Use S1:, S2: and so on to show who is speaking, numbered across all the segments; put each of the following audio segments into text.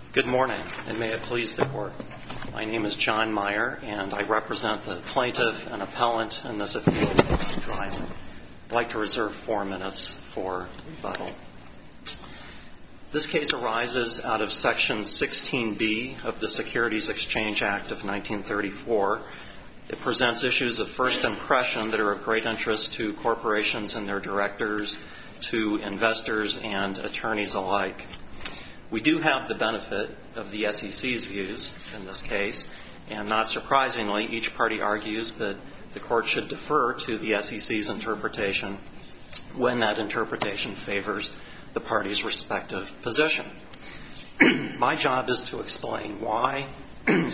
S1: Good morning, and may it please the Court. My name is John Meyer, and I represent the plaintiff and appellant in this appeal. I'd like to reserve 4 minutes for rebuttal. This case arises out of Section 16B of the Securities Exchange Act of 1934. It presents issues of first impression that are of great interest to corporations and their directors, to investors and attorneys alike. We do have the benefit of the SEC's views in this case, and not surprisingly, each party argues that the Court should defer to the SEC's interpretation when that interpretation favors the party's respective position. My job is to explain why the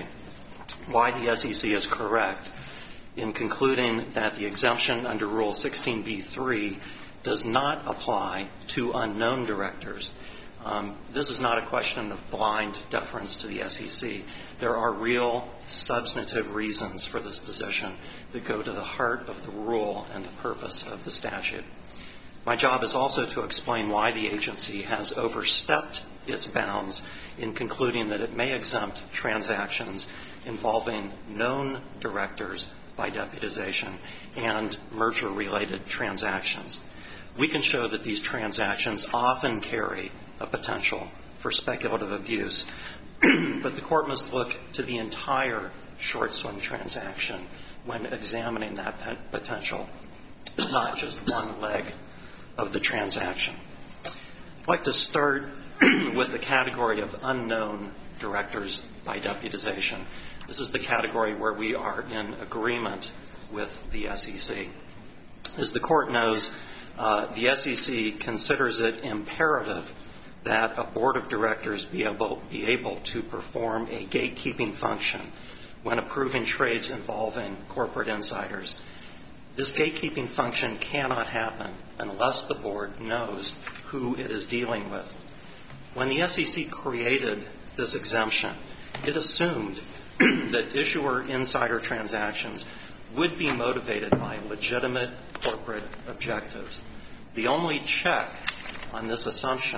S1: SEC is correct in concluding that the exemption under Rule 16b-3 does not apply to unknown directors. This is not a question of blind deference to the SEC. There are real substantive reasons for this position that go to the heart of the rule and the purpose of the statute. My job is also to explain why the agency has overstepped its bounds in concluding that it may exempt transactions involving known directors by deputization and merger-related transactions. We can show that these transactions often carry a potential for speculative abuse, but the Court must look to the entire short-swing transaction when examining that potential, not just one leg of the transaction. I'd like to start with the category of unknown directors by deputization. This is the category where we are in agreement with the SEC. As the Court knows, the SEC considers it imperative that a board of directors be able to perform a gatekeeping function when approving trades involving corporate insiders. This gatekeeping function cannot happen unless the board knows who it is dealing with. When the SEC created this exemption, it assumed that issuer insider transactions would be motivated by legitimate corporate objectives. The only check on this assumption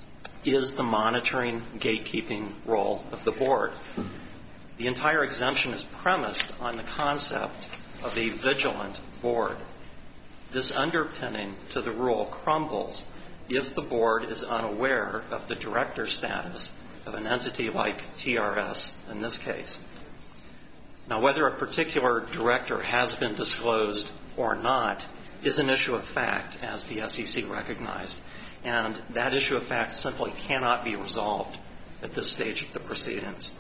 S1: is the monitoring, gatekeeping role of the board. The entire exemption is premised on the concept of a vigilant board. This underpinning to the rule crumbles if the board is unaware of the director status of an entity like TRS in this case. Now, whether a particular director has been disclosed or not is an issue of fact, as the SEC recognized, and that issue of fact simply cannot be resolved at this stage of the proceedings.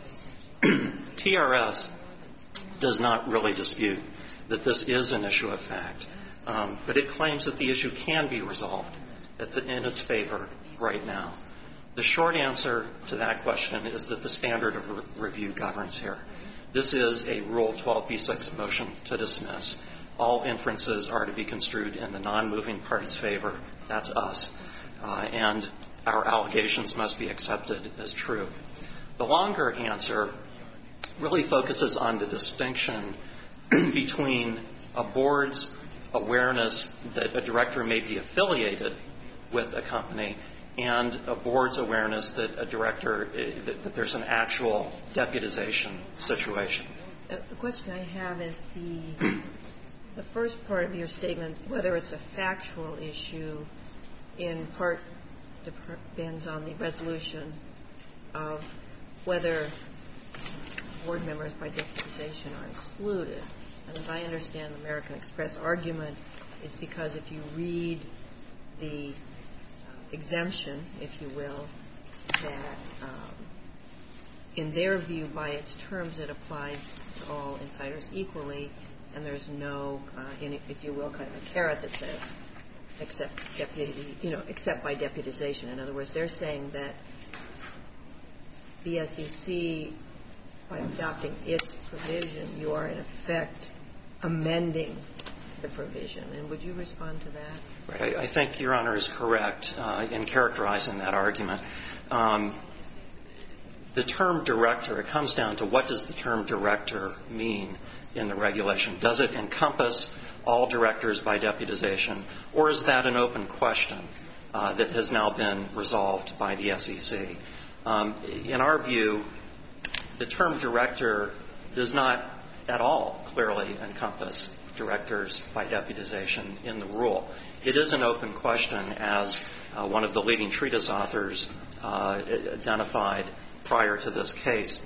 S1: TRS does not really dispute that this is an issue of fact, but it claims that the issue can be resolved in its favor right now. The short answer to that question is that the standard of review governs here. This is a Rule 12b-6 motion to dismiss. All inferences are to be construed in the non-moving party's favor. That's us. And our allegations must be accepted as true. The longer answer really focuses on the distinction between a board's awareness that a director may be affiliated with a company and a board's awareness that a director, that there's an actual deputization situation.
S2: The question I have is the first part of your statement, whether it's a factual issue, in part depends on the resolution of whether board members by deputization are included. And as I understand the American Express argument, is because if you read the exemption, if you will, that in their view, by its terms, it applies to all insiders equally, and there's no, if you will, kind of a carrot that says except by deputization. In other words, they're saying that the SEC, by adopting its provision, you are in effect amending the provision. And would you respond to that?
S1: Right. I think Your Honor is correct in characterizing that argument. The term director, it comes down to what does the term director mean in the regulation? Does it encompass all directors by deputization, or is that an open question that has now been resolved by the SEC? In our view, the term director does not at all clearly encompass directors by deputization in the rule. It is an open question, as one of the leading treatise authors identified prior to this case.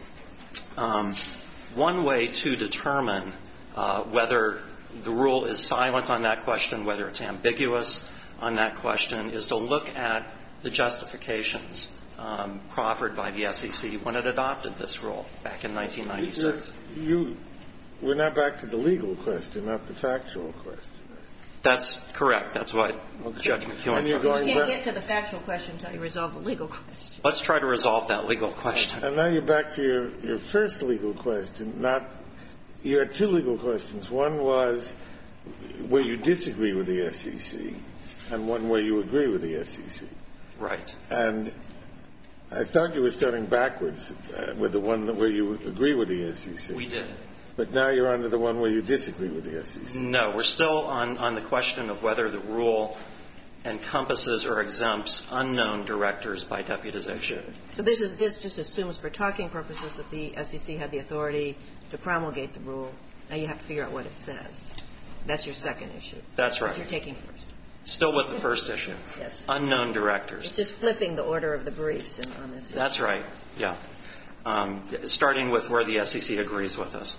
S1: One way to determine whether the rule is silent on that question, whether it's ambiguous on that question, is to look at the justifications proffered by the SEC when it adopted this rule back in 1996.
S3: We're now back to the legal question, not the factual question.
S1: That's correct. That's what Judge McKeown
S2: You can't get to the factual question until you resolve the legal question.
S1: Let's try to resolve that legal question.
S3: And now you're back to your first legal question. You had two legal questions. One was where you disagree with the SEC, and one where you agree with the SEC.
S1: Right.
S3: And I thought you were starting backwards with the one where you agree with the SEC.
S1: We did.
S3: But now you're on to the one where you disagree with the SEC.
S1: No, we're still on the question of whether the rule encompasses or exempts unknown directors by deputization.
S2: So this just assumes for talking purposes that the SEC had the authority to promulgate the rule. Now you have to figure out what it says. That's your second issue.
S1: That's right.
S2: What you're taking first.
S1: Still with the first issue.
S2: Yes.
S1: Unknown directors.
S2: It's just flipping the order of the briefs on this issue.
S1: That's right. Yeah. Starting with where the SEC agrees with us.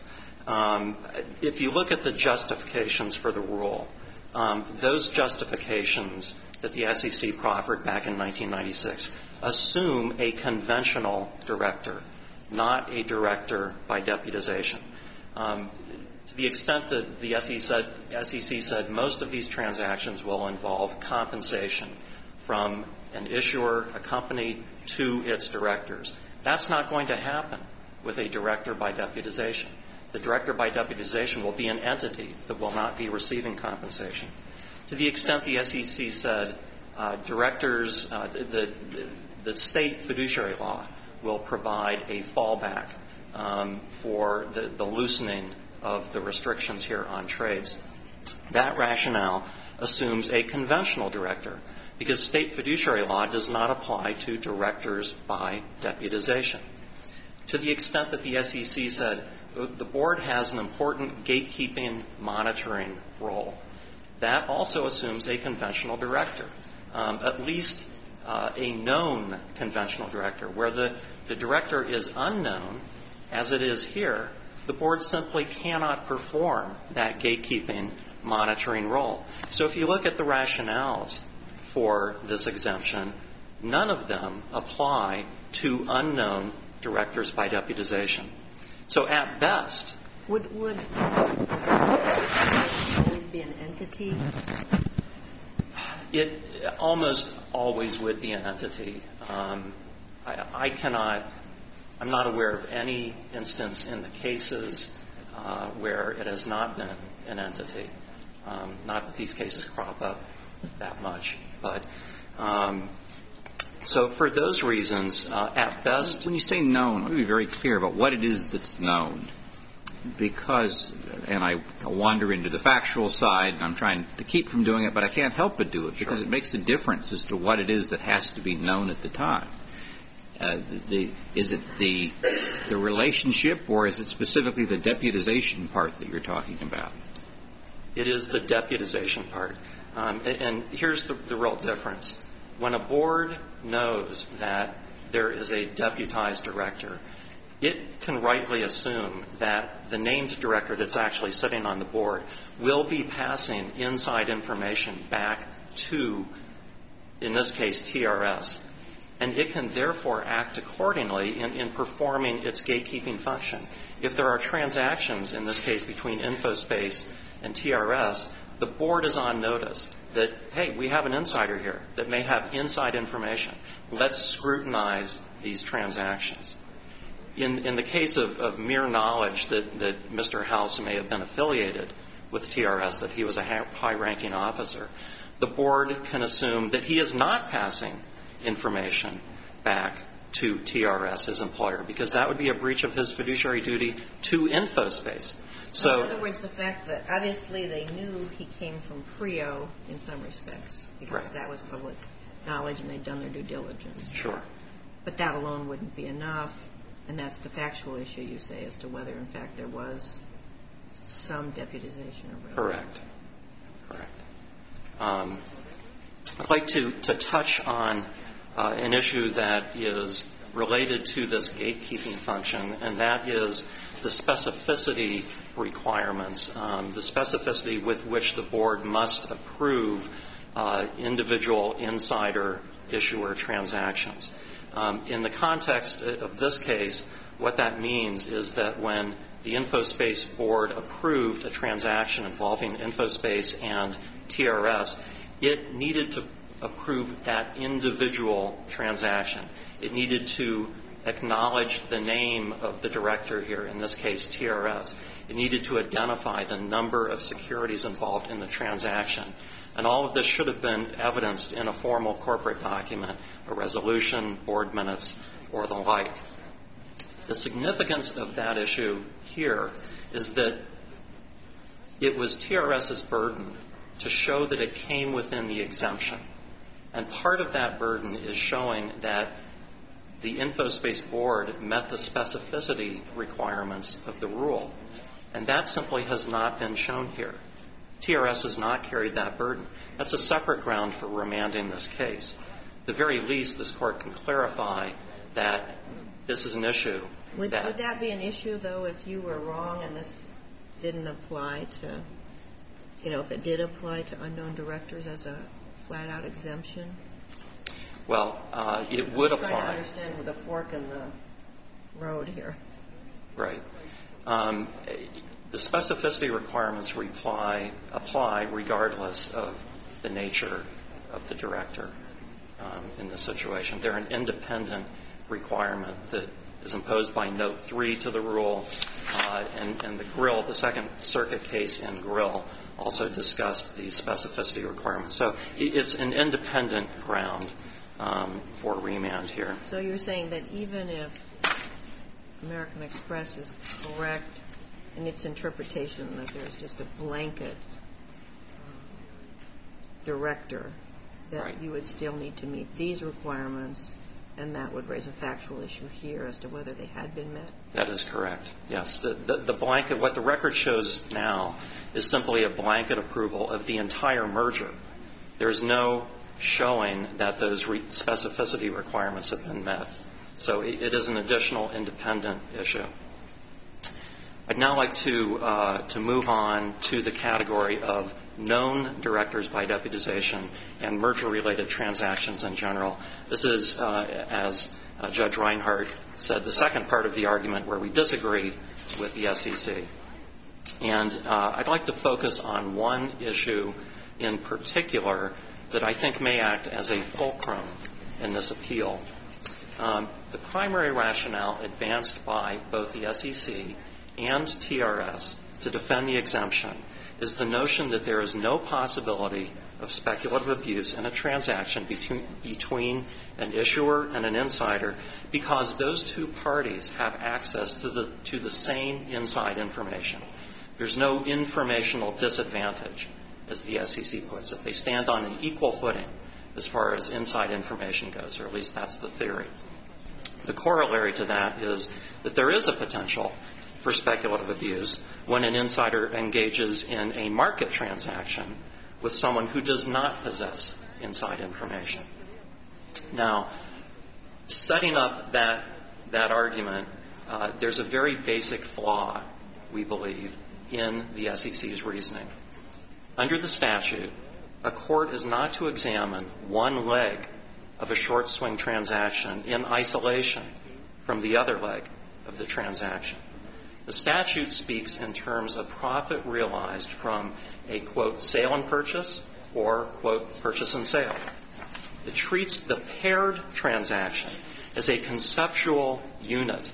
S1: If you look at the justifications for the rule, those justifications that the SEC proffered back in 1996 assume a conventional director, not a director by deputization. To the extent that the SEC said most of these transactions will involve compensation from an issuer, a company, to its directors. That's not going to happen with a director by deputization. The director by deputization will be an entity that will not be receiving compensation. To the extent the SEC said directors, the state fiduciary law will provide a fallback for the loosening of the restrictions here on trades, that rationale assumes a conventional director because state fiduciary law does not apply to directors by deputization. To the extent that the SEC said the board has an important gatekeeping monitoring role, that also assumes a conventional director, at least a known conventional director. Where the director is unknown, as it is here, the board simply cannot perform that gatekeeping monitoring role. So if you look at the rationales for this exemption, none of them apply to unknown directors by deputization. So at best,
S2: would be an entity?
S1: It almost always would be an entity. I'm not aware of any instance in the cases where it has not been an entity. Not that these cases crop up that much, but so for those reasons, at best.
S4: When you say known, let me be very clear about what it is that's known. Because, and I wander into the factual side, and I'm trying to keep from doing it, but I can't help but do it because it makes a difference as to what it is that has to be known at the time. Is it the relationship, or is it specifically the deputization part that you're talking about?
S1: It is the deputization part. And here's the real difference. When a board knows that there is a deputized director, it can rightly assume that the named director that's actually sitting on the board will be passing inside information back to, in this case, TRS. And it can therefore act accordingly in performing its gatekeeping function. If there are transactions, in this case between InfoSpace and TRS, the board is on notice that, hey, we have an insider here that may have inside information. Let's scrutinize these transactions. In the case of mere knowledge that Mr. House may have been affiliated with TRS, that he was a high-ranking officer, the board can assume that he is not passing information back to TRS, his employer, because that would be a breach of his fiduciary duty to InfoSpace. So,
S2: in other words, the fact that obviously they knew he came from PRIO in some respects, because that was public knowledge and they'd done their due diligence.
S1: Sure.
S2: But that alone wouldn't be enough, and that's the factual issue, you say, as to whether, in fact, there was some deputization.
S1: Correct. I'd like to touch on an issue that is related to this gatekeeping function, and that is the specificity requirements, the specificity with which the board must approve individual insider issuer transactions. In the context of this case, what that means is that when the InfoSpace board approved a transaction involving InfoSpace and TRS, it needed to approve that individual transaction. It needed to acknowledge the name of the director here, in this case TRS. It needed to identify the number of securities involved in the transaction. And all of this should have been evidenced in a formal corporate document, a resolution, board minutes, or the like. The significance of that issue here is that it was TRS's burden to show that it came within the exemption. And part of that burden is showing that the InfoSpace board met the specificity requirements of the rule. And that simply has not been shown here. TRS has not carried that burden. That's a separate ground for remanding this case. At the very least, this Court can clarify that this is an issue.
S2: Would that be an issue, though, if you were wrong and this didn't apply to, if it did apply to unknown directors as a flat-out exemption?
S1: Well, it would apply.
S2: I'm trying to understand with a fork in the road here.
S1: Right. The specificity requirements apply regardless of the nature of the director in this situation. They're an independent requirement that is imposed by Note 3 to the rule, and the Grill, the Second Circuit case in Grill, also discussed the specificity requirements. So it's an independent ground for remand here.
S2: So you're saying that even if American Express is correct in its interpretation that there's just a blanket director, that
S1: right.
S2: You would still need to meet these requirements, and that would raise a factual issue here as to whether they had been met?
S1: That is correct, yes. The blanket, what the record shows now is simply a blanket approval of the entire merger. There's no showing that those specificity requirements have been met. So it is an additional independent issue. I'd now like to move on to the category of known directors by deputization and merger-related transactions in general. This is, as Judge Reinhart said, the second part of the argument where we disagree with the SEC. And I'd like to focus on one issue in particular that I think may act as a fulcrum in this appeal. The primary rationale advanced by both the SEC and TRS to defend the exemption is the notion that there is no possibility of speculative abuse in a transaction between an issuer and an insider because those two parties have access to the same inside information. There's no informational disadvantage, as the SEC puts it. They stand on an equal footing as far as inside information goes, or at least that's the theory. The corollary to that is that there is a potential for speculative abuse when an insider engages in a market transaction with someone who does not possess inside information. Now, setting up that argument, there's a very basic flaw, we believe, in the SEC's reasoning. Under the statute, a court is not to examine one leg of a short swing transaction in isolation from the other leg of the transaction. The statute speaks in terms of profit realized from a, quote, sale and purchase or, quote, purchase and sale. It treats the paired transaction as a conceptual unit.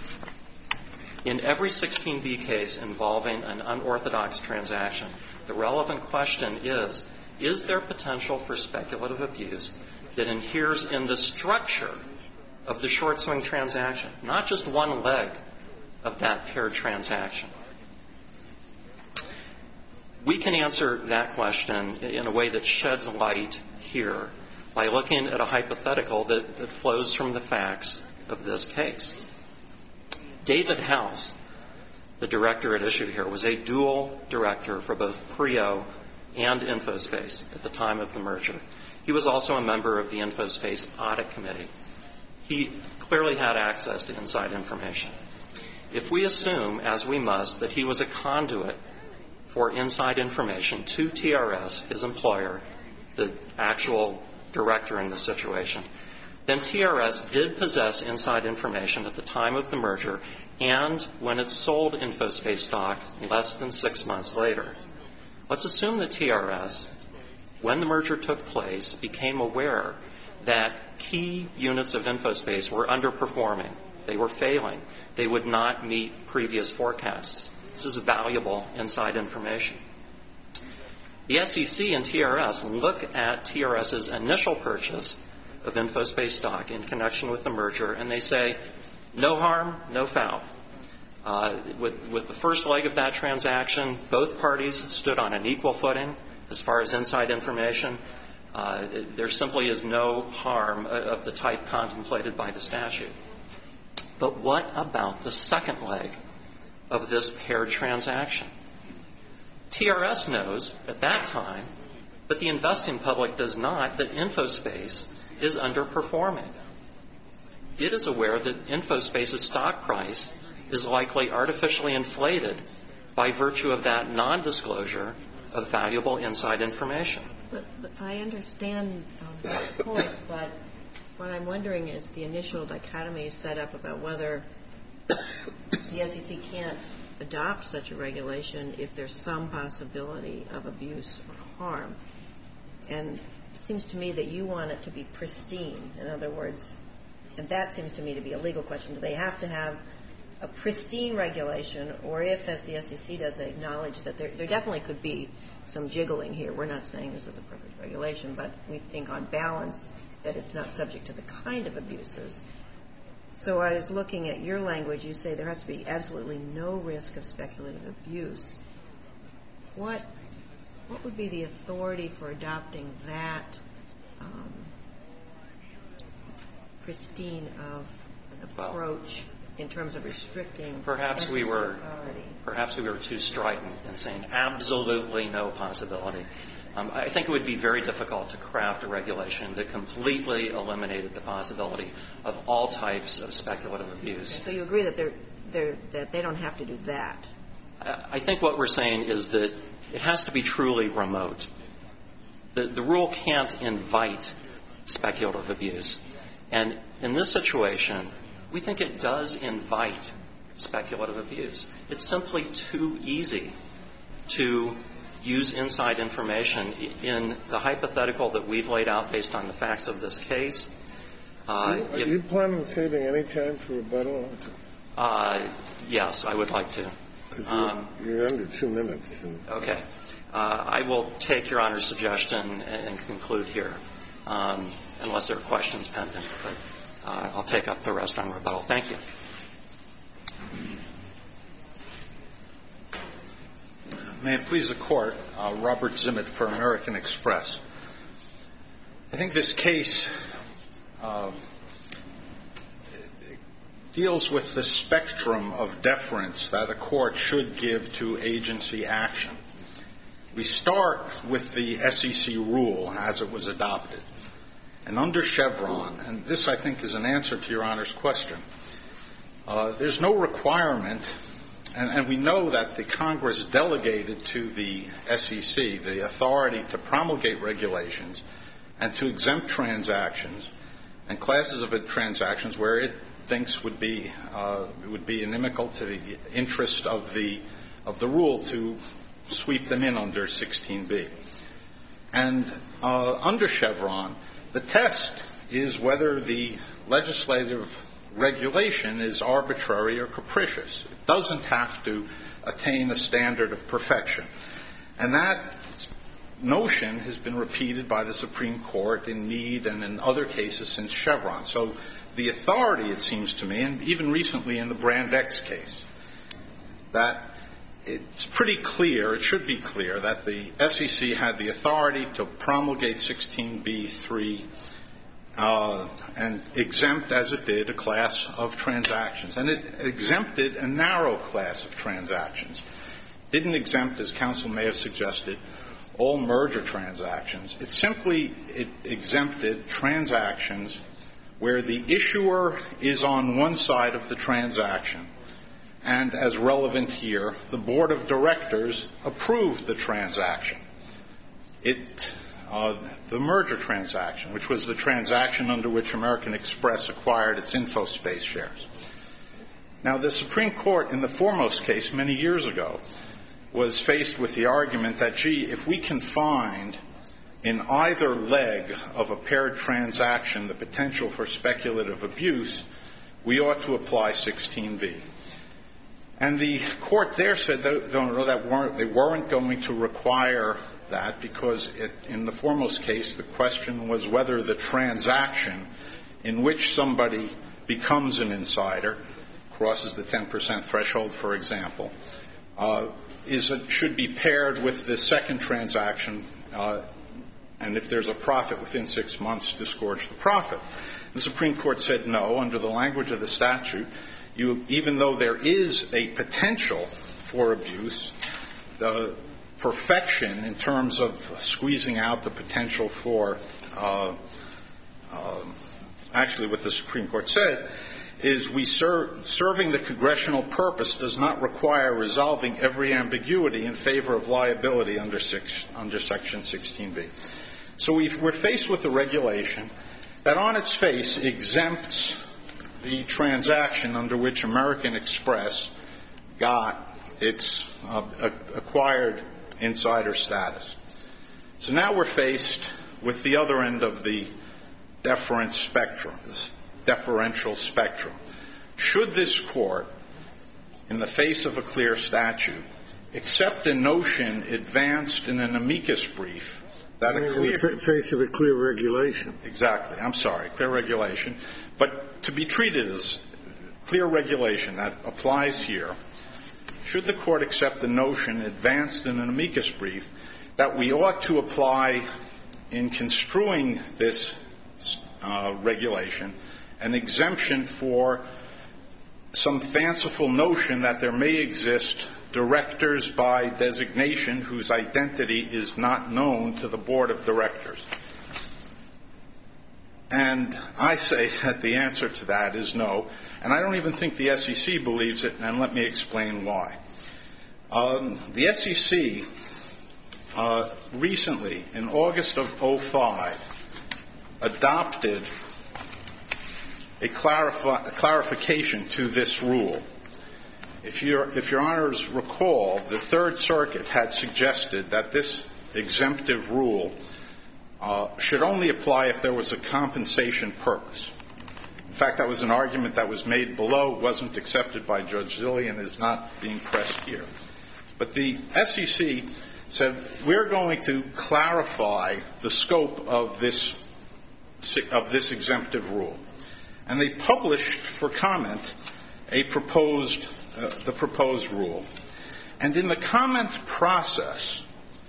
S1: In every 16B case involving an unorthodox transaction, the relevant question is there potential for speculative abuse that inheres in the structure of the short swing transaction, not just one leg of that paired transaction? We can answer that question in a way that sheds light here by looking at a hypothetical that flows from the facts of this case. David House, the director at issue here, was a dual director for both PRIO and InfoSpace at the time of the merger. He was also a member of the InfoSpace Audit Committee. He clearly had access to inside information. If we assume, as we must, that he was a conduit for inside information to TRS, his employer, the actual director in the situation, then TRS did possess inside information at the time of the merger and when it sold InfoSpace stock less than 6 months later. Let's assume that TRS, when the merger took place, became aware that key units of InfoSpace were underperforming. They were failing. They would not meet previous forecasts. This is valuable inside information. The SEC and TRS look at TRS's initial purchase of InfoSpace stock in connection with the merger, and they say, no harm, no foul. With the first leg of that transaction, both parties stood on an equal footing as far as inside information. There simply is no harm of the type contemplated by the statute. But what about the second leg of this paired transaction? TRS knows at that time, but the investing public does not, that InfoSpace is underperforming. It is aware that InfoSpace's stock price is likely artificially inflated by virtue of that non-disclosure of valuable inside information.
S2: But I understand that point, but what I'm wondering is the initial dichotomy is set up about whether the SEC can't adopt such a regulation if there's some possibility of abuse or harm. And it seems to me that you want it to be pristine. In other words, and that seems to me to be a legal question. Do they have to have a pristine regulation, or if, as the SEC does, they acknowledge that there definitely could be some jiggling here. We're not saying this is a perfect regulation, but we think on balance that it's not subject to the kind of abuses. So I was looking at your language. You say there has to be absolutely no risk of speculative abuse. What would be the authority for adopting that pristine of an approach in terms of restricting
S1: Perhaps we were too strident in saying absolutely no possibility. I think it would be very difficult to craft a regulation that completely eliminated the possibility of all types of speculative abuse.
S2: So you agree that that they don't have to do that?
S1: I think what we're saying is that it has to be truly remote. The rule can't invite speculative abuse. And in this situation, we think it does invite speculative abuse. It's simply too easy to use inside information in the hypothetical that we've laid out based on the facts of this case.
S3: Are you planning on saving any time for rebuttal?
S1: Yes, I would like to.
S3: Because you're under 2 minutes.
S1: Okay. I will take Your Honor's suggestion and conclude here, unless there are questions pending. But I'll take up the rest on rebuttal. Thank you.
S5: May it please the Court, Robert Zimmett for American Express. I think this case deals with the spectrum of deference that a court should give to agency action. We start with the SEC rule as it was adopted. And under Chevron, and this I think is an answer to Your Honor's question, there's no requirement, and we know that the Congress delegated to the SEC the authority to promulgate regulations and to exempt transactions and classes of transactions where it thinks would be inimical to the interest of the rule to sweep them in under 16b. And under Chevron, the test is whether the legislative regulation is arbitrary or capricious. It doesn't have to attain a standard of perfection. And that notion has been repeated by the Supreme Court in Meade and in other cases since Chevron. So the authority, it seems to me, and even recently in the Brand X case, that it's pretty clear, it should be clear, that the SEC had the authority to promulgate 16b-3 and exempt, as it did, a class of transactions. And it exempted a narrow class of transactions. Didn't exempt, as counsel may have suggested, all merger transactions. It exempted transactions where the issuer is on one side of the transaction, and as relevant here, the board of directors approved the transaction. The merger transaction, which was the transaction under which American Express acquired its InfoSpace shares. Now, the Supreme Court, in the Foremost case many years ago, was faced with the argument that, gee, if we can find in either leg of a paired transaction the potential for speculative abuse, we ought to apply 16b. And the court there said they weren't going to require that because in the Foremost case, the question was whether the transaction in which somebody becomes an insider, crosses the 10% threshold, for example, should be paired with the second transaction, and if there's a profit within 6 months, disgorge the profit. The Supreme Court said no, under the language of the statute, even though there is a potential for abuse, the perfection in terms of squeezing out the potential for, actually what the Supreme Court said is serving the congressional purpose does not require resolving every ambiguity in favor of liability under Section 16b. So we're faced with a regulation that on its face exempts the transaction under which American Express got its acquired insider status. So now we're faced with the other end of the deferential spectrum. Should this court, in the face of a clear statute, accept a notion advanced in an amicus brief that a clear...
S3: In the face of a clear regulation.
S5: Exactly. I'm sorry. Clear regulation. But to be treated as clear regulation that applies here, should the court accept the notion advanced in an amicus brief that we ought to apply in construing this regulation an exemption for some fanciful notion that there may exist directors by designation whose identity is not known to the board of directors? And I say that the answer to that is no, and I don't even think the SEC believes it, and let me explain why. The SEC recently, in August of 2005, adopted a clarification to this rule. If your honors recall, the Third Circuit had suggested that this exemptive rule should only apply if there was a compensation purpose. In fact, that was an argument that was made below, wasn't accepted by Judge Zillian, is not being pressed here. But the SEC said, we're going to clarify the scope of this exemptive rule. And they published for comment the proposed rule. And in the comment process,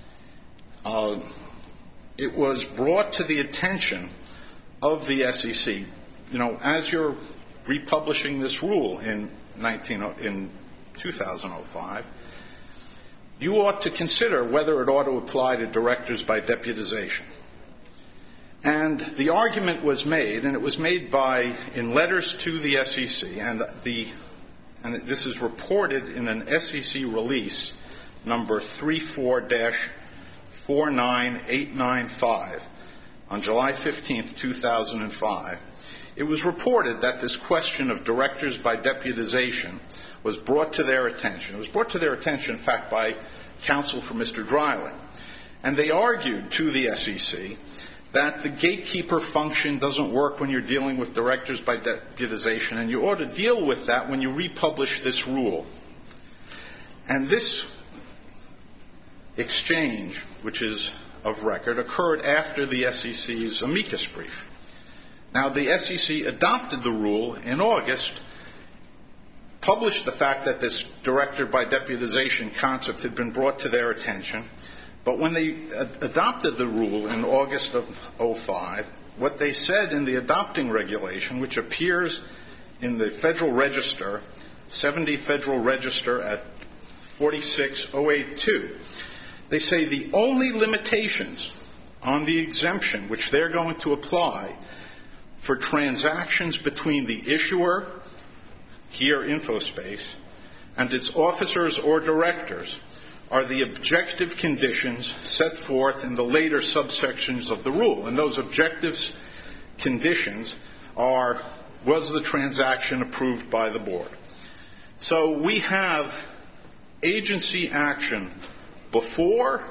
S5: it was brought to the attention of the SEC, as you're republishing this rule in 2005, you ought to consider whether it ought to apply to directors by deputization. And the argument was made, and it was made in letters to the SEC, and this is reported in an SEC release number 34-49895 on July 15th, 2005. It was reported that this question of directors by deputization was brought to their attention. It was brought to their attention, in fact, by counsel for Mr. Dreiling. And they argued to the SEC that the gatekeeper function doesn't work when you're dealing with directors by deputization, and you ought to deal with that when you republish this rule. And this exchange, which is of record, occurred after the SEC's amicus brief. Now, the SEC adopted the rule in August published the fact that this director by deputization concept had been brought to their attention. But when they adopted the rule in August of 2005, what they said in the adopting regulation, which appears in the Federal Register, 70 Federal Register at 46082, they say the only limitations on the exemption which they're going to apply for transactions between the issuer, here InfoSpace, and its officers or directors are the objective conditions set forth in the later subsections of the rule. And those objectives conditions are, was the transaction approved by the board? So we have agency action before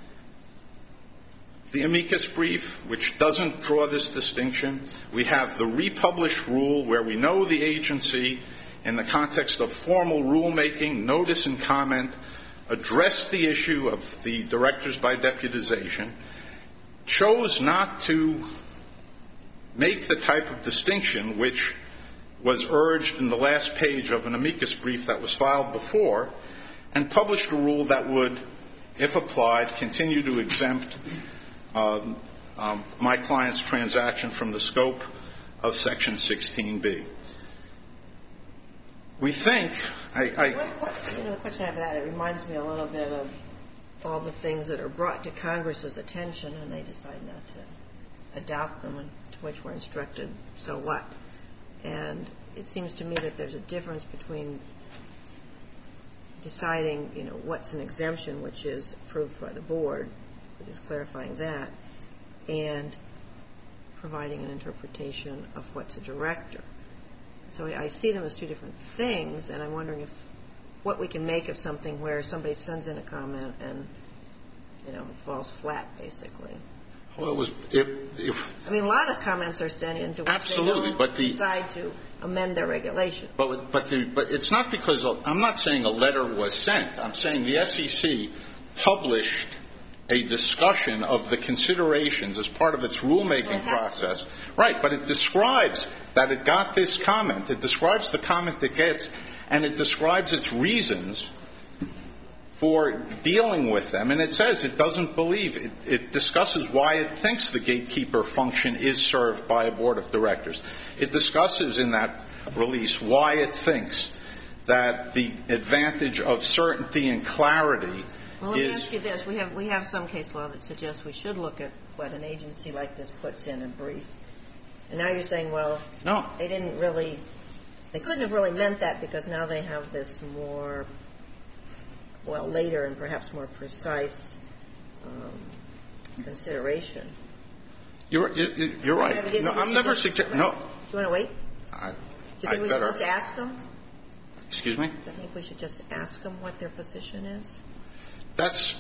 S5: the amicus brief, which doesn't draw this distinction. We have the republished rule where we know the agency, in the context of formal rulemaking, notice and comment, addressed the issue of the directors by deputization, chose not to make the type of distinction which was urged in the last page of an amicus brief that was filed before, and published a rule that would, if applied, continue to exempt my client's transaction from the scope of Section 16B. We think,
S2: The question I have that, it reminds me a little bit of all the things that are brought to Congress's attention and they decide not to adopt them, and to which we're instructed, so what? And it seems to me that there's a difference between deciding, what's an exemption, which is approved by the board, which is clarifying that, and providing an interpretation of what's a director. So I see them as two different things, and I'm wondering what we can make of something where somebody sends in a comment and, it falls flat, basically.
S5: well, it was,
S2: I mean, a lot of comments are sent in to which
S5: absolutely,
S2: they
S5: but
S2: don't decide to amend their regulation.
S5: But it's not because I'm not saying a letter was sent. I'm saying the SEC published a discussion of the considerations as part of its rulemaking process. Right, but it describes that it got this comment. It describes the comment it gets, and it describes its reasons for dealing with them. And it says it doesn't believe. It discusses why it thinks the gatekeeper function is served by a board of directors. It discusses in that release why it thinks that the advantage of certainty and clarity
S2: Well, let me ask you this. We have some case law that suggests we should look at what an agency like this puts in a brief. And now you're saying, well,
S5: No.
S2: they couldn't have really meant that because now they have this more, later and perhaps more precise consideration.
S5: You're right. No, I'm never suggesting. No.
S2: Do you want to wait?
S5: I
S2: Do you think we're
S5: better.
S2: supposed to ask them?
S5: Excuse me?
S2: Do you think we should just ask them what their position is?
S5: That's.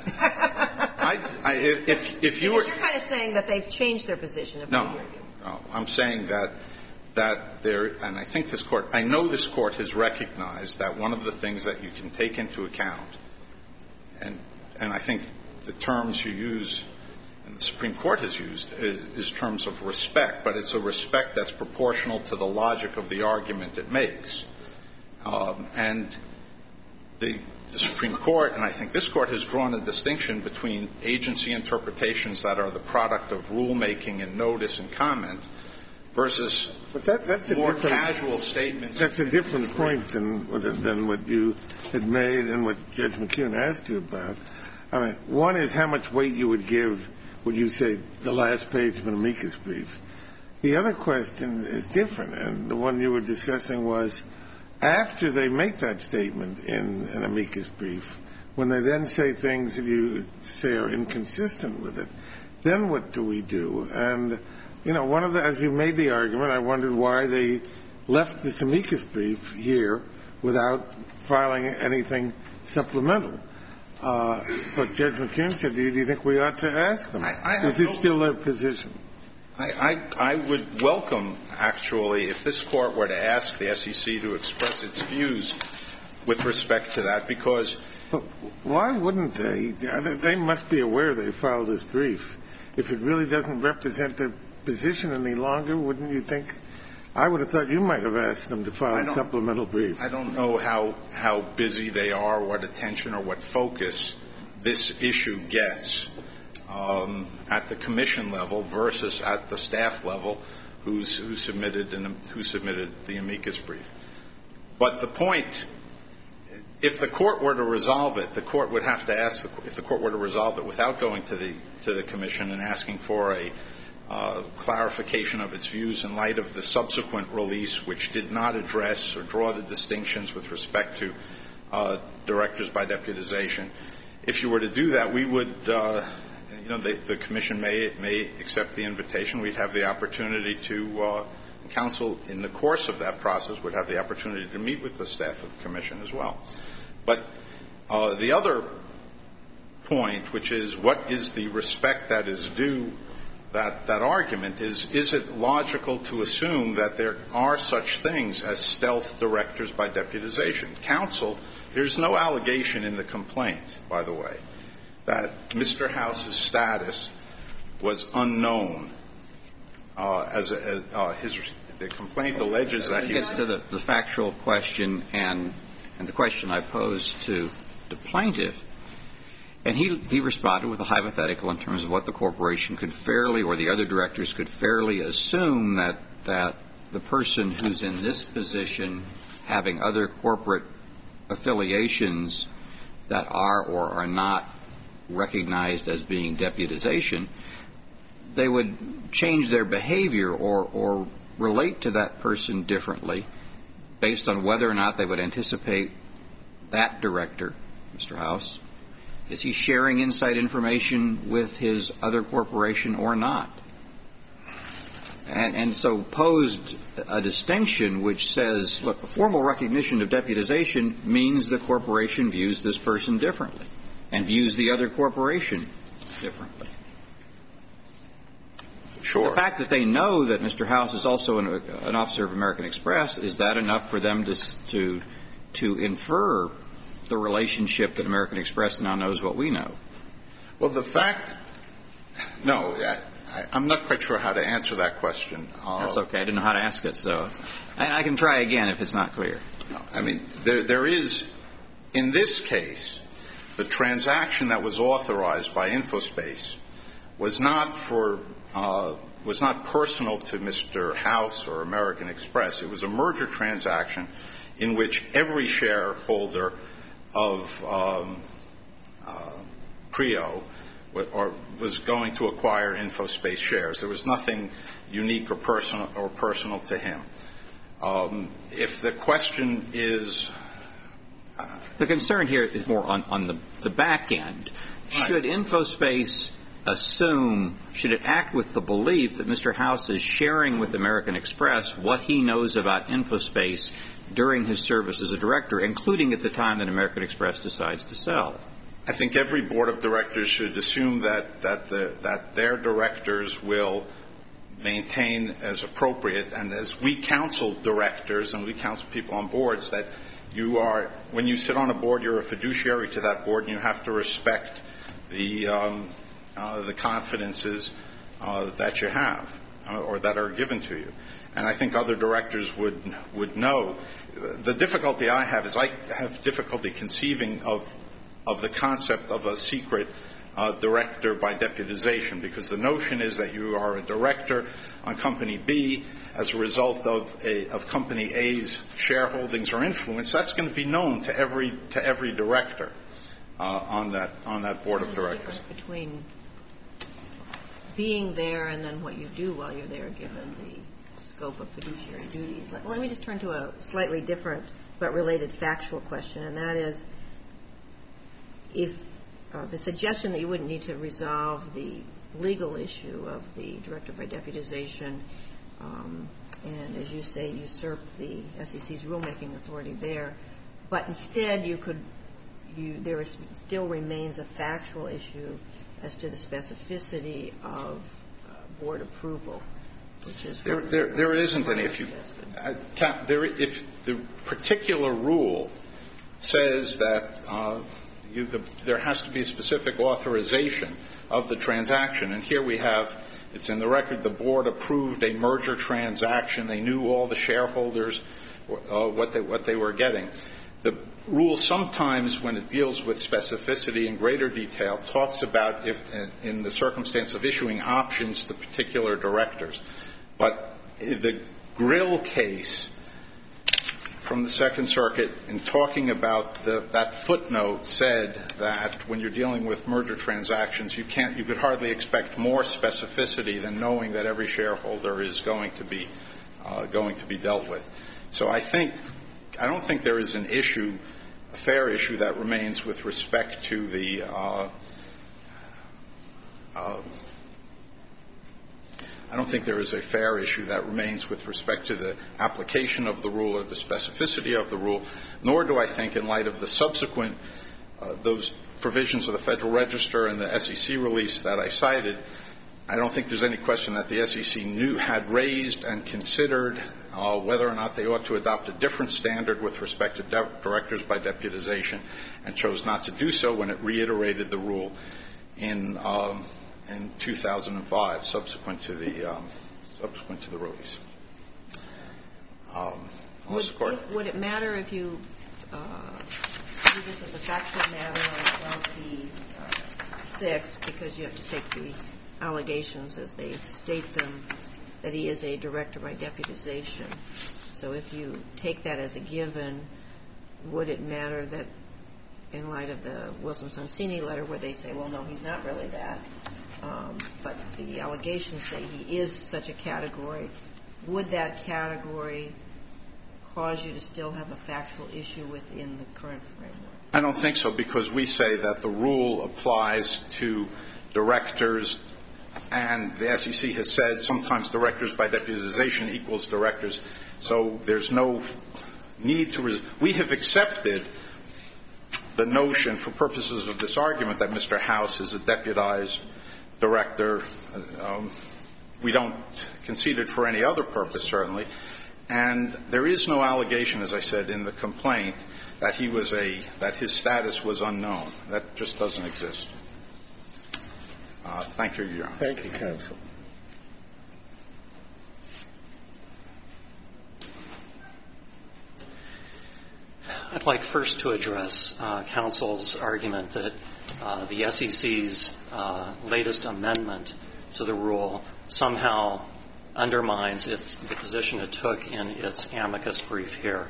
S5: If you were.
S2: You're kind of saying that they've changed their position. If we hear you.
S5: No. I'm saying that there, and I know this court has recognized that one of the things that you can take into account, and I think the terms you use and the Supreme Court has used is terms of respect, but it's a respect that's proportional to the logic of the argument it makes. And the Supreme Court, and I think this Court, has drawn a distinction between agency interpretations that are the product of rulemaking and notice and comment versus more casual statements.
S3: That's a different point than what you had made and what Judge McKeown asked you about. I mean, one is how much weight you would give when you say the last page of an amicus brief. The other question is different, and the one you were discussing was after they make that statement in an amicus brief, when they then say things that you say are inconsistent with it, then what do we do? And, as you made the argument, I wondered why they left this amicus brief here without filing anything supplemental. But Judge McKeown said, do you think we ought to ask them? Is this still their position?
S5: I would welcome, actually, if this Court were to ask the SEC to express its views with respect to that, because...
S3: But why wouldn't they? They must be aware they filed this brief. If it really doesn't represent their position any longer, wouldn't you think I would have thought you might have asked them to file a supplemental brief.
S5: I don't know how busy they are, what attention or what focus this issue gets at the commission level versus at the staff level who submitted the amicus brief. But the point, if the court were to resolve it, the court would have to ask, if the court were to resolve it without going to the commission and asking for a clarification of its views in light of the subsequent release, which did not address or draw the distinctions with respect to directors by deputization. If you were to do that, we would, the commission may accept the invitation. We'd have the opportunity to, counsel in the course of that process would have the opportunity to meet with the staff of the commission as well. But the other point, which is what is the respect that is due, that argument is it logical to assume that there are such things as stealth directors by deputization? Counsel, there's no allegation in the complaint, by the way, that Mr. House's status was unknown. The complaint alleges that he
S4: gets to the factual question and the question I posed to the plaintiff. And he responded with a hypothetical in terms of what the corporation could fairly, or the other directors could fairly assume that the person who's in this position, having other corporate affiliations that are or are not recognized as being deputization, they would change their behavior or relate to that person differently based on whether or not they would anticipate that director, Mr. House, is he sharing inside information with his other corporation or not? And so posed a distinction which says, look, a formal recognition of deputization means the corporation views this person differently and views the other corporation differently.
S5: Sure.
S4: The fact that they know that Mr. House is also an officer of American Express, is that enough for them to infer the relationship that American Express now knows what we know?
S5: Well, I'm not quite sure how to answer that question.
S4: That's okay. I didn't know how to ask it, so I can try again if it's not clear.
S5: No, I mean, there is, in this case, the transaction that was authorized by InfoSpace was not personal to Mr. House or American Express. It was a merger transaction in which every shareholder of Prio was going to acquire InfoSpace shares. There was nothing unique or personal to him. If the question is
S4: the concern here is more on the back end. Right. Should InfoSpace should it act with the belief that Mr. House is sharing with American Express what he knows about InfoSpace during his service as a director, including at the time that American Express decides to sell?
S5: I think every board of directors should assume that their directors will maintain as appropriate, and as we counsel directors and we counsel people on boards, that when you sit on a board, you're a fiduciary to that board, and you have to respect the confidences that you have or that are given to you. And I think other directors would know. The difficulty I have is I have difficulty conceiving of the concept of a secret director by deputization, because the notion is that you are a director on Company B as a result of Company A's shareholdings or influence. That's going to be known to every director on that board of directors.
S2: There's a difference between being there and then what you do while you're there, given the scope of fiduciary duties. Let me just turn to a slightly different but related factual question, and that is, if the suggestion that you wouldn't need to resolve the legal issue of the director by deputization and, as you say, usurp the SEC's rulemaking authority there, but instead there still remains a factual issue as to the specificity of board approval, which is
S5: there isn't any. If the particular rule says that there has to be a specific authorization of the transaction, and here we have It's in the record. The board approved a merger transaction. They knew all the shareholders, what they were getting. The rule sometimes, when it deals with specificity in greater detail, talks about if, in the circumstance of issuing options to particular directors. But the Grill case from the Second Circuit, in talking about that footnote, said that when you're dealing with merger transactions, you could hardly expect more specificity than knowing that every shareholder is going to be dealt with. So I don't think there is an issue, a fair issue, that remains with respect to the I don't think there is a fair issue that remains with respect to the application of the rule or the specificity of the rule, nor do I think, in light of the subsequent those provisions of the Federal Register and the SEC release that I cited, I don't think there's any question that the SEC had raised and considered whether or not they ought to adopt a different standard with respect to directors by deputization, and chose not to do so when it reiterated the rule in 2005, subsequent to the release.
S2: Would it matter if you do this as a factual matter on 12b-6, because you have to take the allegations as they state them, that he is a director by deputization? So if you take that as a given, would it matter that, in light of the Wilson-Sonsini letter where they say, well, no, he's not really that, but the allegations say he is such a category, would that category cause you to still have a factual issue within the current framework?
S5: I don't think so, because we say that the rule applies to directors, and the SEC has said sometimes directors by deputization equals directors. So there's no need to we have accepted the notion, for purposes of this argument, that Mr. House is a deputized director. We don't concede it for any other purpose, certainly. And there is no allegation, as I said, in the complaint that that his status was unknown. That just doesn't exist. Thank you, Your Honor.
S3: Thank you, counsel.
S1: I'd like first to address counsel's argument that the SEC's latest amendment to the rule somehow undermines the position it took in its amicus brief here.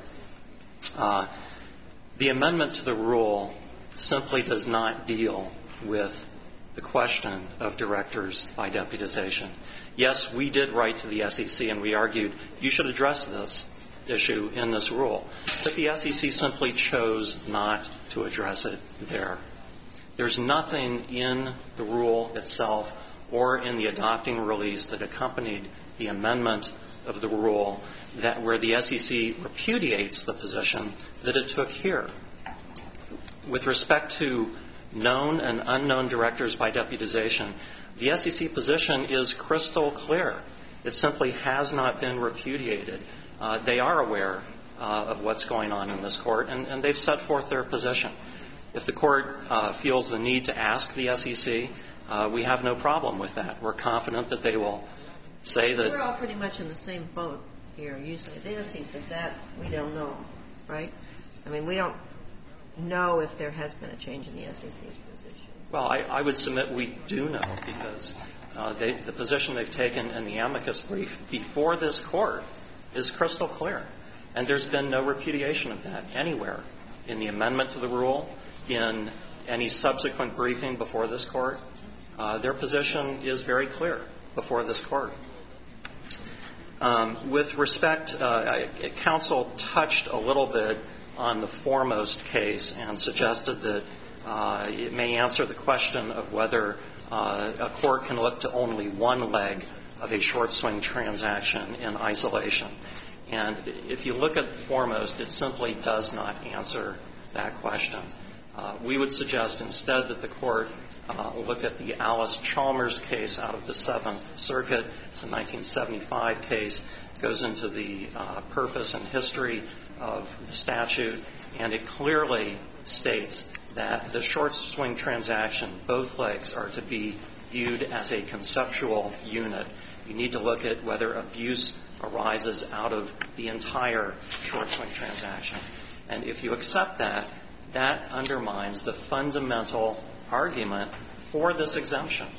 S1: The amendment to the rule simply does not deal with the question of directors by deputization. Yes, we did write to the SEC and we argued you should address this issue in this rule, but the SEC simply chose not to address it there. There's nothing in the rule itself or in the adopting release that accompanied the amendment of the rule where the SEC repudiates the position that it took here. With respect to known and unknown directors by deputization, the SEC position is crystal clear. It simply has not been repudiated. They are aware of what's going on in this court, and they've set forth their position. If the court feels the need to ask the SEC, we have no problem with that. We're confident that they will say that.
S2: We're all pretty much in the same boat here. You say this, he says that. We don't know, right? I mean, we don't know if there has been a change in the SEC's position.
S1: Well, I would submit we do know, because the position they've taken in the amicus brief before this court is crystal clear. And there's been no repudiation of that anywhere in the amendment to the rule, in any subsequent briefing before this court. Their position is very clear before this court. With respect, counsel touched a little bit on the Foremost case and suggested that it may answer the question of whether a court can look to only one leg of a short swing transaction in isolation. And if you look at Foremost, it simply does not answer that question. We would suggest instead that the court look at the Alice Chalmers case out of the Seventh Circuit. It's a 1975 case. It goes into the purpose and history of the statute, and it clearly states that the short swing transaction, both legs are to be viewed as a conceptual unit. You need to look at whether abuse arises out of the entire short swing transaction. And if you accept that, that undermines the fundamental argument for this exemption.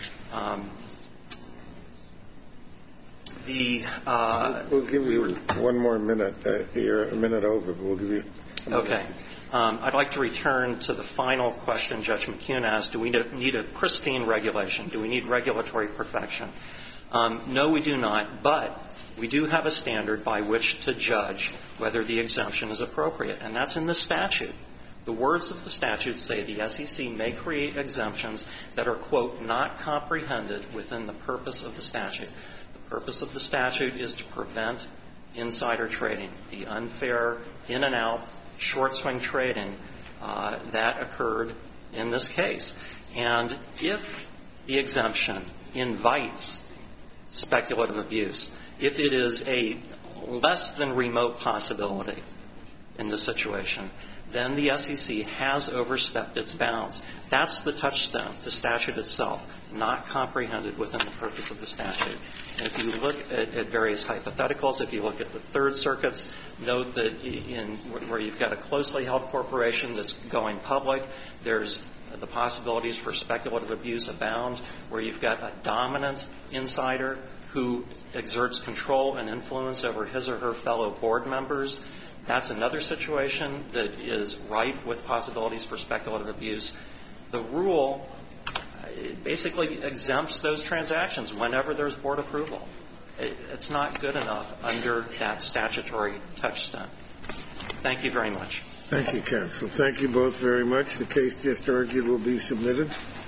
S3: We'll give you one more minute. You're a minute over, but we'll give you a minute.
S1: Okay. I'd like to return to the final question Judge McKeown asked. Do we need a pristine regulation? Do we need regulatory perfection? No, we do not, but we do have a standard by which to judge whether the exemption is appropriate, and that's in the statute. The words of the statute say the SEC may create exemptions that are, quote, not comprehended within the purpose of the statute. The purpose of the statute is to prevent insider trading, the unfair in-and-out short swing trading that occurred in this case. And if the exemption invites speculative abuse, if it is a less than remote possibility in the situation, then the SEC has overstepped its bounds. That's the touchstone, the statute itself, not comprehended within the purpose of the statute. And if you look at various hypotheticals, if you look at the Third Circuit's note that where you've got a closely held corporation that's going public, there's the possibilities for speculative abuse abound, where you've got a dominant insider who exerts control and influence over his or her fellow board members. That's another situation that is rife with possibilities for speculative abuse. The rule basically exempts those transactions whenever there's board approval. It's not good enough under that statutory touchstone. Thank you very much.
S3: Thank you, counsel. Thank you both very much. The case just argued will be submitted.